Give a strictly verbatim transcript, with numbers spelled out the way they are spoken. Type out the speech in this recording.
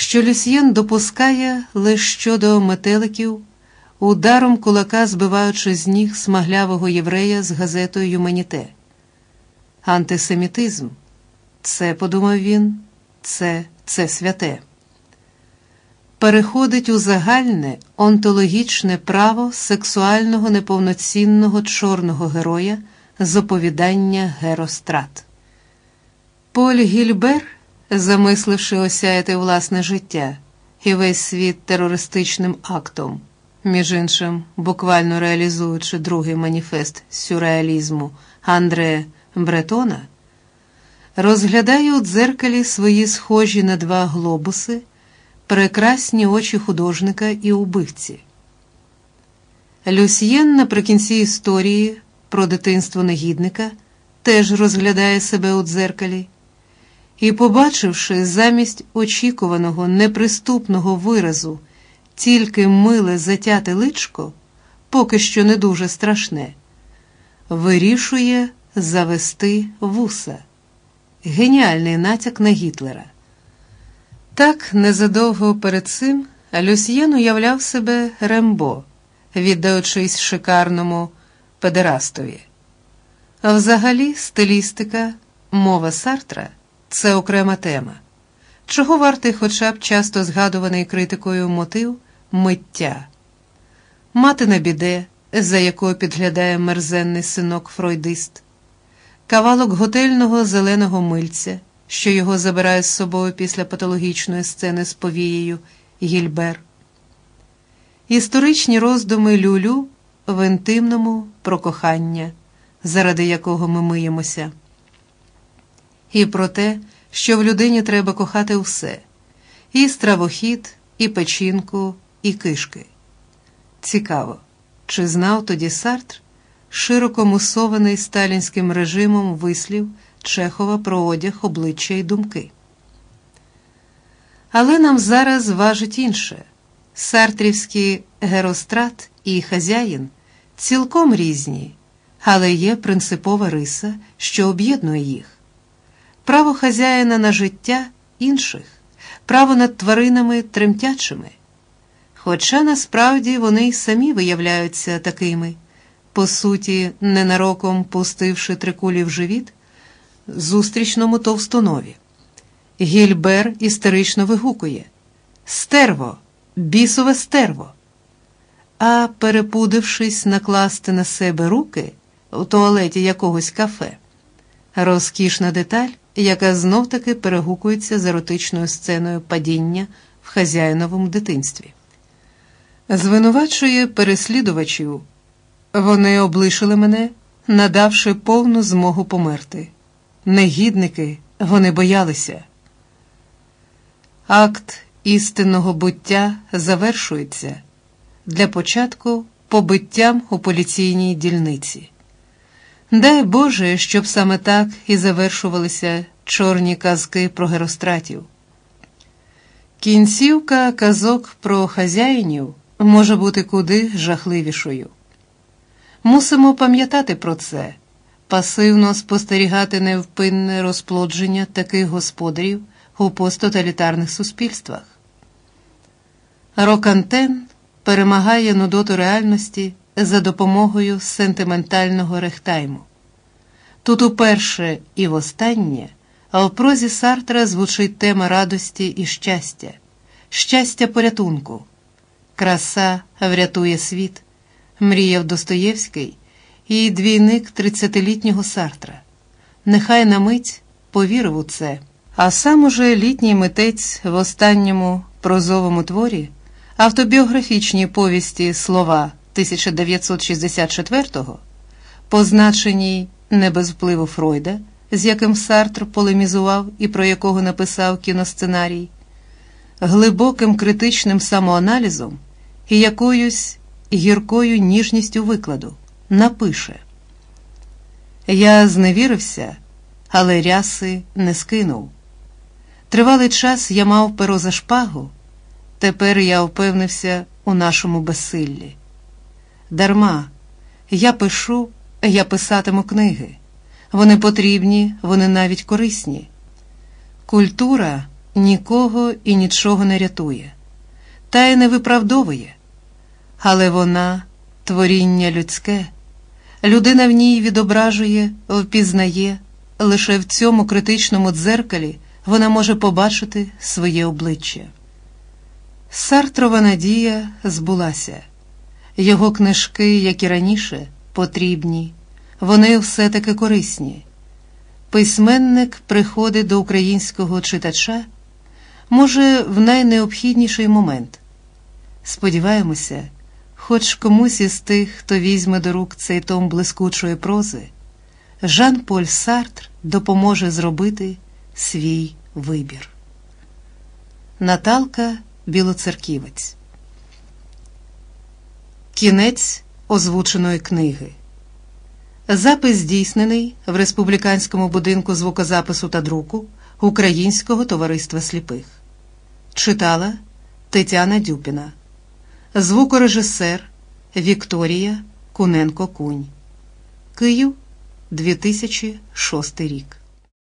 що Люсьєн допускає лише щодо метеликів, ударом кулака збиваючи з ніг смаглявого єврея з газетою «Юманіте». Антисемітизм – це, подумав він, це, це святе. Переходить у загальне онтологічне право сексуального неповноцінного чорного героя з оповідання «Герострат». Поль Гільбер, замисливши осяяти власне життя і весь світ терористичним актом, між іншим, буквально реалізуючи другий маніфест сюрреалізму Андре Бретона, розглядає у дзеркалі свої схожі на два глобуси, прекрасні очі художника і убивці. Люсьєн наприкінці історії про дитинство негідника теж розглядає себе у дзеркалі і, побачивши замість очікуваного неприступного виразу тільки миле затяте личко, поки що не дуже страшне, вирішує завести вуса. Геніальний натяк на Гітлера. Так, незадовго перед цим Люсьєн уявляв себе Рембо, віддаючись шикарному педерастові. А взагалі стилістика, мова Сартра – це окрема тема, чого вартий хоча б часто згадуваний критикою мотив «миття». Мати на біде, за якою підглядає мерзенний синок-фройдист, кавалок готельного зеленого мильця, що його забирає з собою після патологічної сцени з повією Гільбер. Історичні роздуми Люлю в інтимному про кохання, заради якого ми миємося. І про те, що в людині треба кохати все – і стравохід, і печінку, і кишки. Цікаво, чи знав тоді Сартр широко мусований сталінським режимом вислів Чехова про одяг, обличчя і думки? Але нам зараз важить інше. Сартрівський Герострат і хазяїн цілком різні, але є принципова риса, що об'єднує їх. Право хазяїна на життя інших, право над тваринами тремтячими. Хоча насправді вони й самі виявляються такими, по суті, ненароком пустивши три кулі в живіт зустрічному товстонові. Гільбер істерично вигукує «Стерво! Бісове стерво!» А перепудившись накласти на себе руки у туалеті якогось кафе. Розкішна деталь, яка знов-таки перегукується з еротичною сценою падіння в хазяїновому дитинстві. Звинувачує переслідувачів. Вони облишили мене, надавши повну змогу померти. Негідники, вони боялися. Акт істинного буття завершується, для початку побиттям у поліційній дільниці. Дай Боже, щоб саме так і завершувалися чорні казки про геростратів. Кінцівка казок про хазяїнів може бути куди жахливішою. Мусимо пам'ятати про це, пасивно спостерігати невпинне розплодження таких господарів у посттоталітарних суспільствах. Рокантен перемагає нудоту реальності за допомогою сентиментального рехтайму. Тут уперше і востаннє, а в прозі Сартра звучить тема радості і щастя, щастя порятунку. Краса врятує світ, мріяв Достоєвський і двійник тридцятилітнього Сартра. Нехай на мить повірив у це, а сам уже літній митець в останньому прозовому творі, автобіографічній повісті «Слова» тисяча дев'ятсот шістдесят четвертого, позначеній не без впливу Фройда, з яким Сартр полемізував і про якого написав кіносценарій, глибоким критичним самоаналізом і якоюсь гіркою ніжністю викладу, напише: «Я зневірився, але ряси не скинув. Тривалий час я мав перо за шпагу, тепер я впевнився у нашому безсиллі. Дарма, я пишу, я писатиму книги. Вони потрібні, вони навіть корисні. Культура, нікого і нічого не рятує, та й не виправдовує. Але вона – творіння людське, людина в ній відображує, впізнає, лише в цьому критичному дзеркалі вона може побачити своє обличчя. Сартрова надія збулася. Його книжки, як і раніше, потрібні, вони все-таки корисні. Письменник приходить до українського читача, може, в найнеобхідніший момент. Сподіваємося, хоч комусь із тих, хто візьме до рук цей том блискучої прози, Жан-Поль Сартр допоможе зробити свій вибір. Наталка Білоцерківець. Кінець озвученої книги. Запис здійснений в Республіканському будинку звукозапису та друку Українського товариства сліпих. Читала Тетяна Дюпіна. Звукорежисер Вікторія Куненко-Кунь. Київ, дві тисячі шостий рік.